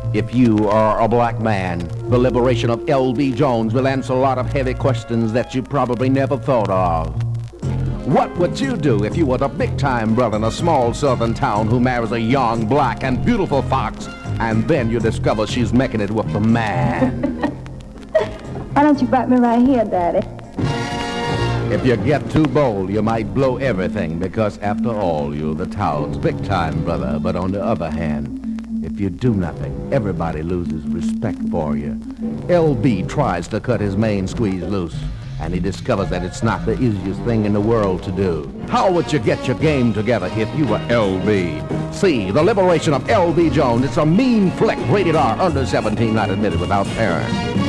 If you are a black man, the liberation of L.B. Jones will answer a lot of heavy questions that you probably never thought of. What would you do if you were the big-time brother in a small southern town who marries a young, black, and beautiful fox, and then you discover she's making it with the man? Why don't you bite me right here, Daddy? If you get too bold, you might blow everything, because after all, you're the town's big-time brother. But on the other hand, if you do nothing, everybody loses respect for you. L.B. tries to cut his main squeeze loose, and he discovers that it's not the easiest thing in the world to do. How would you get your game together if you were L.B.? See, The Liberation of L.B. Jones. It's a mean flick, rated R, under 17, not admitted without parents.